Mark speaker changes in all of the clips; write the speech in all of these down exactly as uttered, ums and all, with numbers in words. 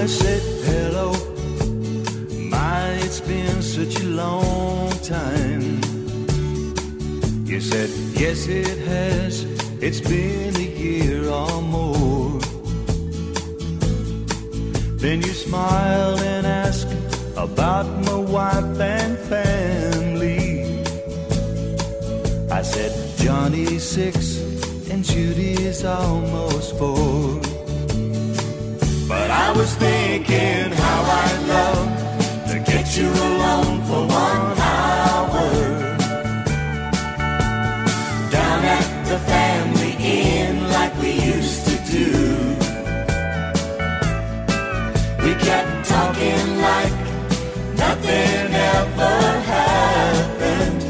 Speaker 1: I said, hello, my, it's been such a long time. You said, yes it has, it's been a year or more. Then you smiled and asked about my wife and family. I said, Johnny's six and Judy's almost four. But I was thinking how I'd love to get you alone for one hour down at the family inn like we used to do. We kept talking like nothing ever happened,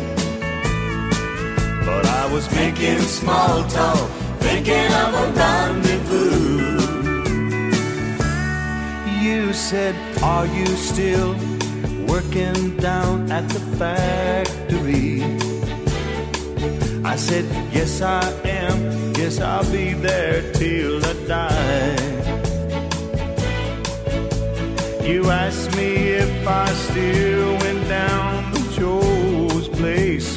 Speaker 1: but I was making small talk, thinking of a rendezvous. You said, are you still working down at the factory? I said, yes I am, yes I'll be there till I die. You asked me if I still went down to Joe's place.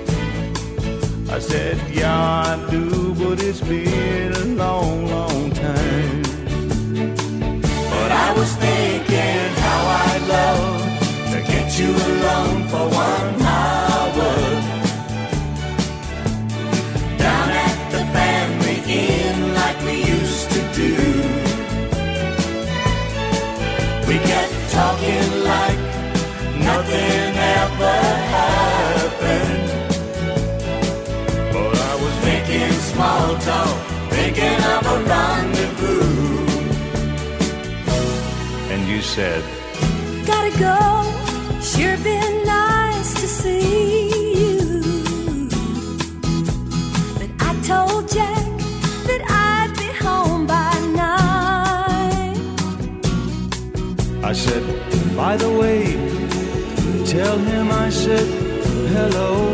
Speaker 1: I said, yeah I do, but it's been a long, long time. But I was thinking how I'd love to get you alone for one hour down at the family inn like we used to do. We kept talking like nothing ever happened, but I was making small talk, thinking of a rendezvous. And you said,
Speaker 2: gotta go, sure been nice to see you. But I told Jack that I'd be home by nine.
Speaker 1: I said, by the way, tell him I said hello,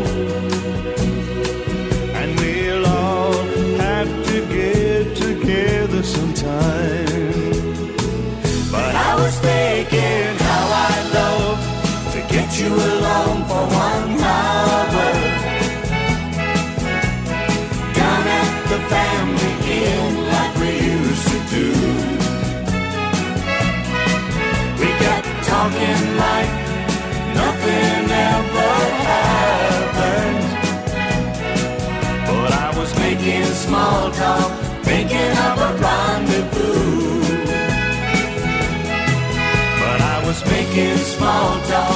Speaker 1: and we'll all have to get together sometime. But I was thinking how I'd love to get you alone for one hour down at the family inn like we used to do. We kept talking like nothing ever happened, but I was making small talk, thinking of a rendezvous. Making small talk,